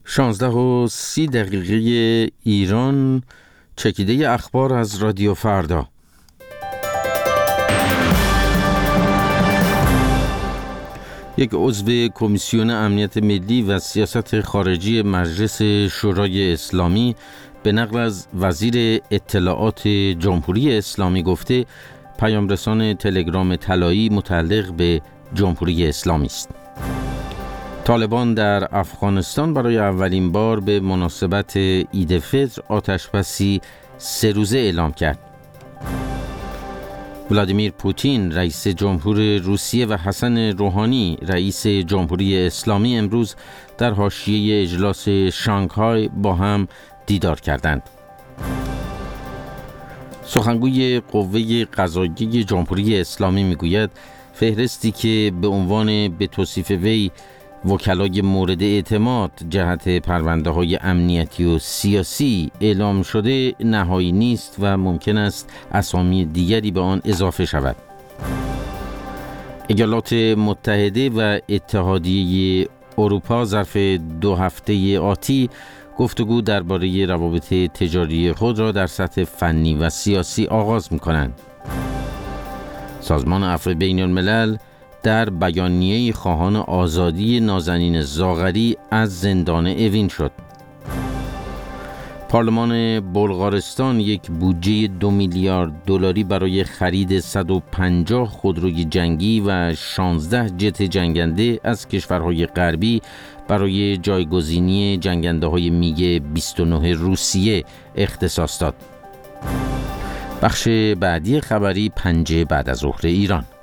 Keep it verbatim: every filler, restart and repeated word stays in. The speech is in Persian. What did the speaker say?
شانزده و سی دقیقه ایران، چکیده اخبار از رادیو فردا. یک عضو کمیسیون امنیت ملی و سیاست خارجی مجلس شورای اسلامی به نقل از وزیر اطلاعات جمهوری اسلامی گفته پیامرسان تلگرام طلایی متعلق به جمهوری اسلامی است. طالبان در افغانستان برای اولین بار به مناسبت عید فطر آتشبسی سه روزه اعلام کرد. ولادیمیر پوتین رئیس جمهور روسیه و حسن روحانی رئیس جمهوری اسلامی امروز در حاشیه اجلاس شانگهای با هم دیدار کردند. سخنگوی قوه قضاییه جمهوری اسلامی میگوید فهرستی که به عنوان به توصیف وی وکلای مورد اعتماد جهت پرونده های امنیتی و سیاسی اعلام شده نهایی نیست و ممکن است اسامی دیگری به آن اضافه شود. ایالات متحده و اتحادیه اروپا ظرف دو هفته آتی گفتگو درباره روابط تجاری خود را در سطح فنی و سیاسی آغاز می‌کنند. سازمان عفو بین الملل در بیانیه خواهان آزادی نازنین زاغری از زندان اوین شد. پارلمان بلغارستان یک بودجه دو میلیارد دلاری برای خرید صد و پنجاه خودروی جنگی و شانزده جت جنگنده از کشورهای غربی برای جایگزینی جنگنده‌های میگ بیست و نه روسیه اختصاص داد. بخش بعدی خبری پنجه بعد از ظهر ایران.